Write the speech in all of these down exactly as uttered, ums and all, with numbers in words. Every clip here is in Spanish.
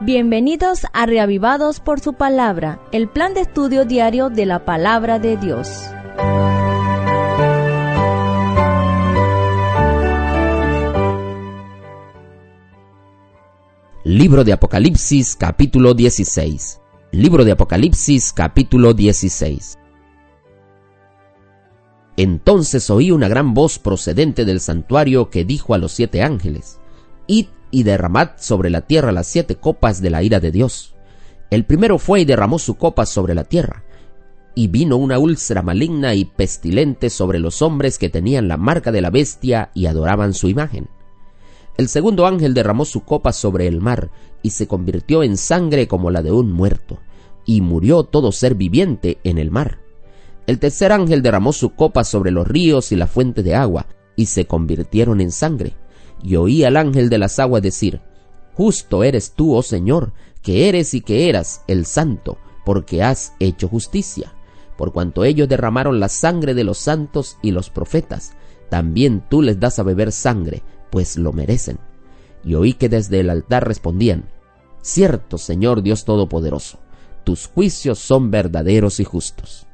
Bienvenidos a Reavivados por su Palabra, el plan de estudio diario de la Palabra de Dios. Libro de Apocalipsis, capítulo dieciséis. Libro de Apocalipsis, capítulo dieciséis. Entonces oí una gran voz procedente del santuario que dijo a los siete ángeles: Id y derramad sobre la tierra las siete copas de la ira de Dios. El primero fue y derramó su copa sobre la tierra, y vino una úlcera maligna y pestilente sobre los hombres que tenían la marca de la bestia y adoraban su imagen. El segundo ángel derramó su copa sobre el mar, y se convirtió en sangre como la de un muerto, y murió todo ser viviente en el mar. El tercer ángel derramó su copa sobre los ríos y la fuente de agua, y se convirtieron en sangre. Y oí al ángel de las aguas decir: Justo eres tú, oh Señor, que eres y que eras el Santo, porque has hecho justicia. Por cuanto ellos derramaron la sangre de los santos y los profetas, también tú les das a beber sangre, pues lo merecen. Y oí que desde el altar respondían: Cierto, Señor Dios Todopoderoso, tus juicios son verdaderos y justos.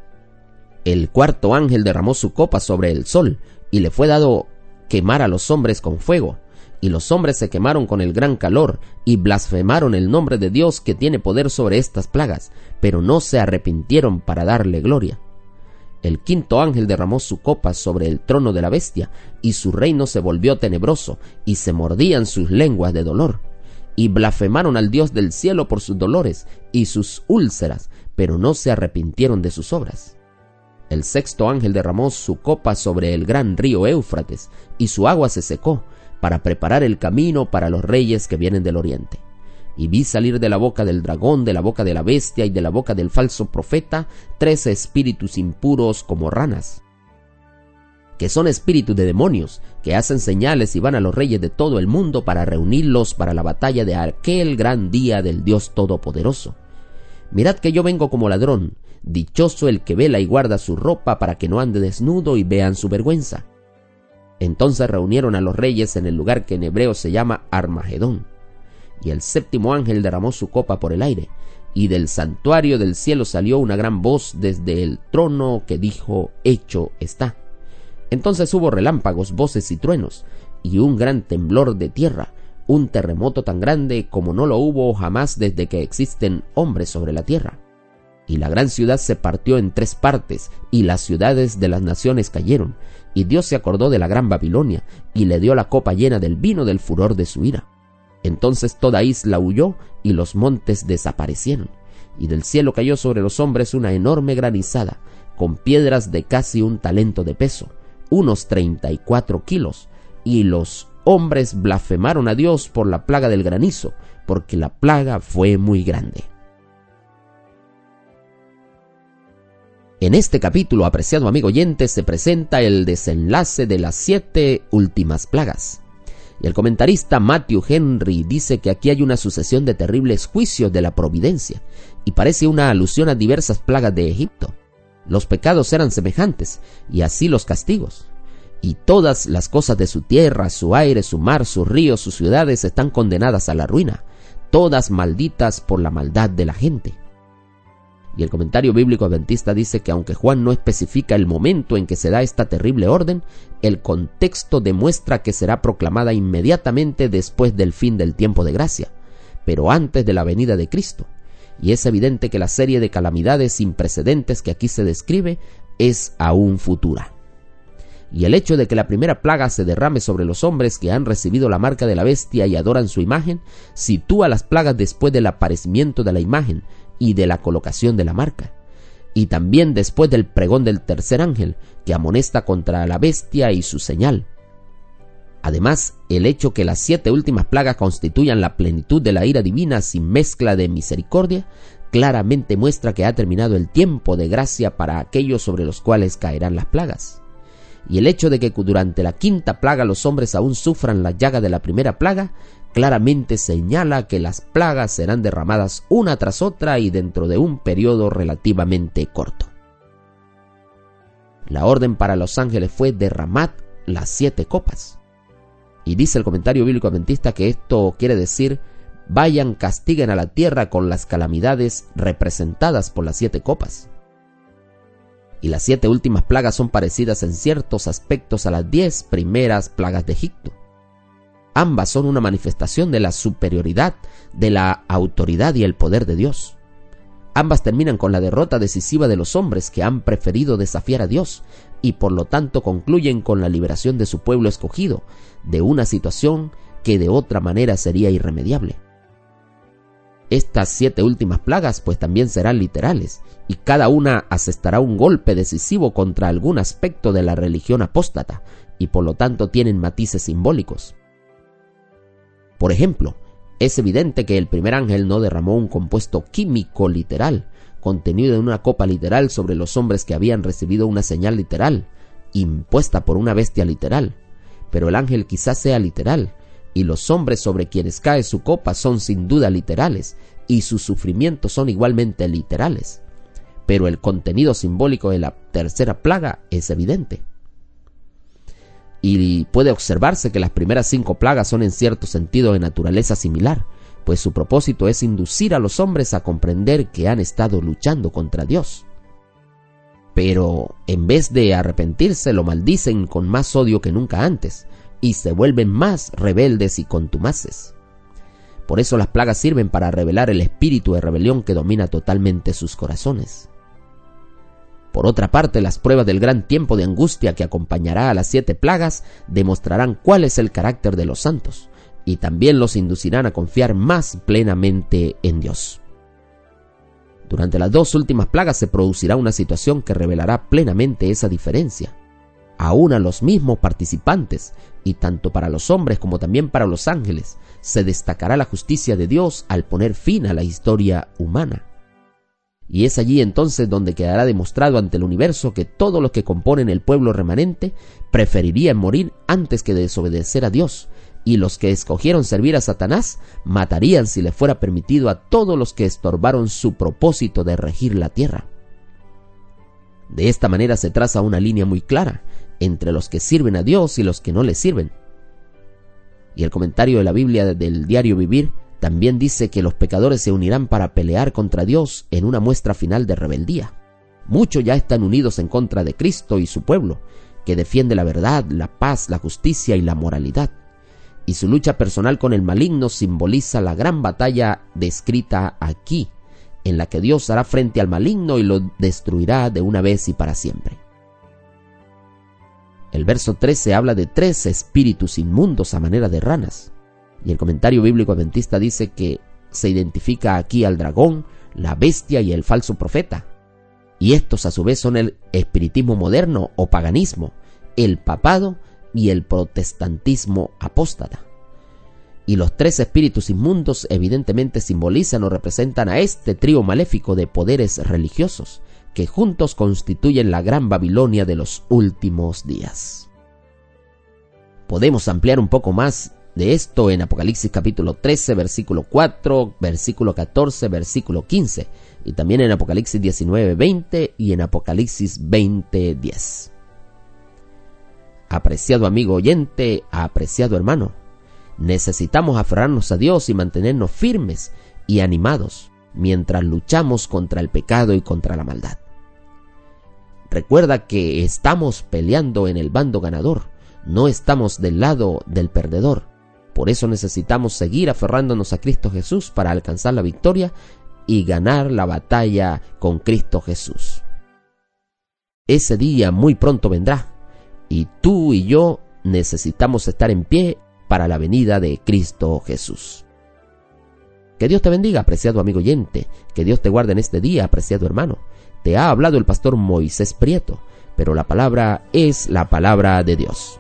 El cuarto ángel derramó su copa sobre el sol, y le fue dado quemar a los hombres con fuego, y los hombres se quemaron con el gran calor, y blasfemaron el nombre de Dios que tiene poder sobre estas plagas, pero no se arrepintieron para darle gloria. El quinto ángel derramó su copa sobre el trono de la bestia, y su reino se volvió tenebroso, y se mordían sus lenguas de dolor, y blasfemaron al Dios del cielo por sus dolores y sus úlceras, pero no se arrepintieron de sus obras. El sexto ángel derramó su copa sobre el gran río Éufrates, y su agua se secó, para preparar el camino para los reyes que vienen del oriente. Y vi salir de la boca del dragón, de la boca de la bestia y de la boca del falso profeta, tres espíritus impuros como ranas, que son espíritus de demonios, que hacen señales y van a los reyes de todo el mundo para reunirlos para la batalla de aquel gran día del Dios Todopoderoso. Mirad que yo vengo como ladrón. Dichoso el que vela y guarda su ropa para que no ande desnudo y vean su vergüenza. Entonces reunieron a los reyes en el lugar que en hebreo se llama Armagedón. Y el séptimo ángel derramó su copa por el aire, y del santuario del cielo salió una gran voz desde el trono que dijo: Hecho está. Entonces hubo relámpagos, voces y truenos, y un gran temblor de tierra, un terremoto tan grande como no lo hubo jamás desde que existen hombres sobre la tierra. Y la gran ciudad se partió en tres partes, y las ciudades de las naciones cayeron, y Dios se acordó de la gran Babilonia, y le dio la copa llena del vino del furor de su ira. Entonces toda isla huyó, y los montes desaparecieron, y del cielo cayó sobre los hombres una enorme granizada, con piedras de casi un talento de peso, unos treinta y cuatro kilos, y los hombres blasfemaron a Dios por la plaga del granizo, porque la plaga fue muy grande. En este capítulo, apreciado amigo oyente, se presenta el desenlace de las siete últimas plagas. Y el comentarista Matthew Henry dice que aquí hay una sucesión de terribles juicios de la providencia, y parece una alusión a diversas plagas de Egipto. Los pecados eran semejantes, y así los castigos. Y todas las cosas de su tierra, su aire, su mar, sus ríos, sus ciudades están condenadas a la ruina, todas malditas por la maldad de la gente. Y el comentario bíblico adventista dice que aunque Juan no especifica el momento en que se da esta terrible orden, el contexto demuestra que será proclamada inmediatamente después del fin del tiempo de gracia, pero antes de la venida de Cristo. Y es evidente que la serie de calamidades sin precedentes que aquí se describe es aún futura. Y el hecho de que la primera plaga se derrame sobre los hombres que han recibido la marca de la bestia y adoran su imagen, sitúa las plagas después del aparecimiento de la imagen y de la colocación de la marca, y también después del pregón del tercer ángel, que amonesta contra la bestia y su señal. Además, el hecho que las siete últimas plagas constituyan la plenitud de la ira divina sin mezcla de misericordia, claramente muestra que ha terminado el tiempo de gracia para aquellos sobre los cuales caerán las plagas. Y el hecho de que durante la quinta plaga los hombres aún sufran la llaga de la primera plaga, claramente señala que las plagas serán derramadas una tras otra y dentro de un periodo relativamente corto. La orden para los ángeles fue: derramad las siete copas. Y dice el comentario bíblico adventista que esto quiere decir: vayan, castiguen a la tierra con las calamidades representadas por las siete copas. Y las siete últimas plagas son parecidas en ciertos aspectos a las diez primeras plagas de Egipto. Ambas son una manifestación de la superioridad, de la autoridad y el poder de Dios. Ambas terminan con la derrota decisiva de los hombres que han preferido desafiar a Dios y por lo tanto concluyen con la liberación de su pueblo escogido de una situación que de otra manera sería irremediable. Estas siete últimas plagas pues también serán literales y cada una asestará un golpe decisivo contra algún aspecto de la religión apóstata y por lo tanto tienen matices simbólicos. Por ejemplo, es evidente que el primer ángel no derramó un compuesto químico literal, contenido en una copa literal sobre los hombres que habían recibido una señal literal, impuesta por una bestia literal. Pero el ángel quizás sea literal, y los hombres sobre quienes cae su copa son sin duda literales, y sus sufrimientos son igualmente literales. Pero el contenido simbólico de la tercera plaga es evidente. Y puede observarse que las primeras cinco plagas son en cierto sentido de naturaleza similar, pues su propósito es inducir a los hombres a comprender que han estado luchando contra Dios. Pero en vez de arrepentirse, lo maldicen con más odio que nunca antes, y se vuelven más rebeldes y contumaces. Por eso las plagas sirven para revelar el espíritu de rebelión que domina totalmente sus corazones. Por otra parte, las pruebas del gran tiempo de angustia que acompañará a las siete plagas demostrarán cuál es el carácter de los santos y también los inducirán a confiar más plenamente en Dios. Durante las dos últimas plagas se producirá una situación que revelará plenamente esa diferencia. Aún a los mismos participantes, y tanto para los hombres como también para los ángeles, se destacará la justicia de Dios al poner fin a la historia humana. Y es allí entonces donde quedará demostrado ante el universo que todos los que componen el pueblo remanente preferirían morir antes que desobedecer a Dios, y los que escogieron servir a Satanás matarían si le fuera permitido a todos los que estorbaron su propósito de regir la tierra. De esta manera se traza una línea muy clara entre los que sirven a Dios y los que no le sirven. Y el comentario de la Biblia del Diario Vivir también dice que los pecadores se unirán para pelear contra Dios en una muestra final de rebeldía. Muchos ya están unidos en contra de Cristo y su pueblo, que defiende la verdad, la paz, la justicia y la moralidad. Y su lucha personal con el maligno simboliza la gran batalla descrita aquí, en la que Dios hará frente al maligno y lo destruirá de una vez y para siempre. El verso trece habla de tres espíritus inmundos a manera de ranas. Y el comentario bíblico adventista dice que se identifica aquí al dragón, la bestia y el falso profeta. Y estos a su vez son el espiritismo moderno o paganismo, el papado y el protestantismo apóstata. Y los tres espíritus inmundos evidentemente simbolizan o representan a este trío maléfico de poderes religiosos, que juntos constituyen la gran Babilonia de los últimos días. Podemos ampliar un poco más de esto en Apocalipsis capítulo trece, versículo cuatro, versículo catorce, versículo quince, y también en Apocalipsis diecinueve, veinte y en Apocalipsis veinte, diez. Apreciado amigo oyente, apreciado hermano, necesitamos aferrarnos a Dios y mantenernos firmes y animados mientras luchamos contra el pecado y contra la maldad. Recuerda que estamos peleando en el bando ganador, no estamos del lado del perdedor. Por eso necesitamos seguir aferrándonos a Cristo Jesús para alcanzar la victoria y ganar la batalla con Cristo Jesús. Ese día muy pronto vendrá y tú y yo necesitamos estar en pie para la venida de Cristo Jesús. Que Dios te bendiga, apreciado amigo oyente. Que Dios te guarde en este día, apreciado hermano. Te ha hablado el pastor Moisés Prieto, pero la palabra es la palabra de Dios.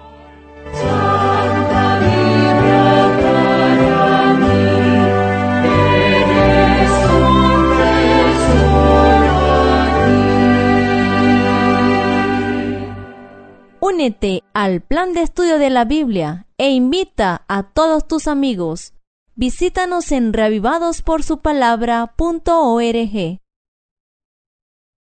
Únete al plan de estudio de la Biblia e invita a todos tus amigos. Visítanos en reavivados por su palabra punto org.